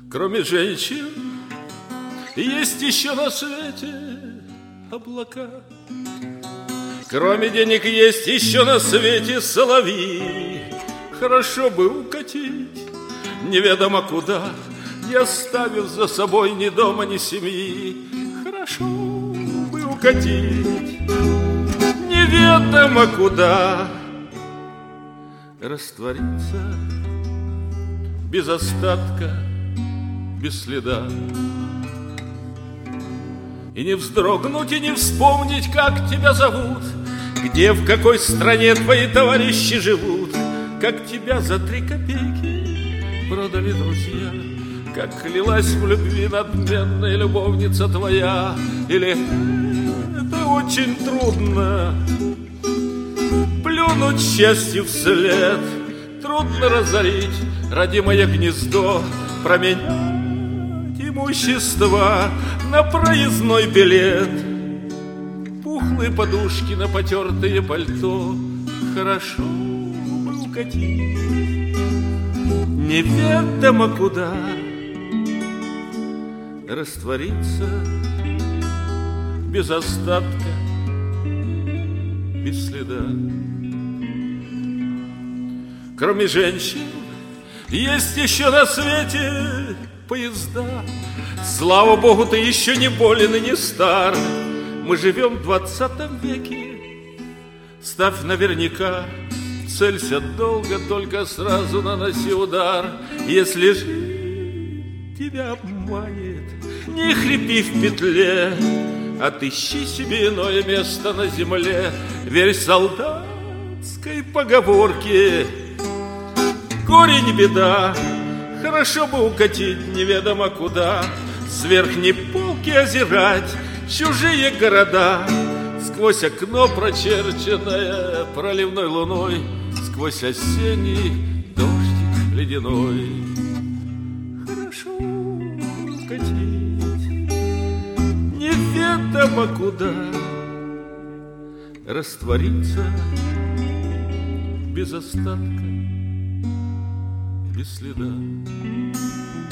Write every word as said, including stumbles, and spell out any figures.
Кроме женщин есть еще на свете облака. Кроме денег есть еще на свете соловьи. Хорошо бы укатить неведомо куда, не оставив за собой ни дома, ни семьи. Хорошо бы укатить неведомо куда, раствориться без остатка, без следа. И не вздрогнуть, и не вспомнить, как тебя зовут, где, в какой стране твои товарищи живут, как тебя за три копейки продали друзья, как клялась в любви надменная любовница твоя. Или это очень трудно плюнуть счастью вслед, трудно разорить родимое гнездо, променять имущество на проездной билет, пухлые подушки на потертые пальто. Хорошо бы укатить неведомо куда, раствориться без остатка, без следа. Кроме женщин есть еще на свете поезда. Слава Богу, ты еще не болен и не стар. Мы живем в двадцатом веке. Ставь наверняка, целься долго, только сразу наноси удар. Если жизнь тебя обманет, не хрипи в петле, отыщи себе иное место на земле. Верь солдатской поговорке: горе не беда, хорошо бы укатить неведомо куда, с верхней полки озирать чужие города, сквозь окно, прочерченное проливной луной, сквозь осенний дождик ледяной. Хорошо укатить неведомо куда, раствориться без остатка, без следа.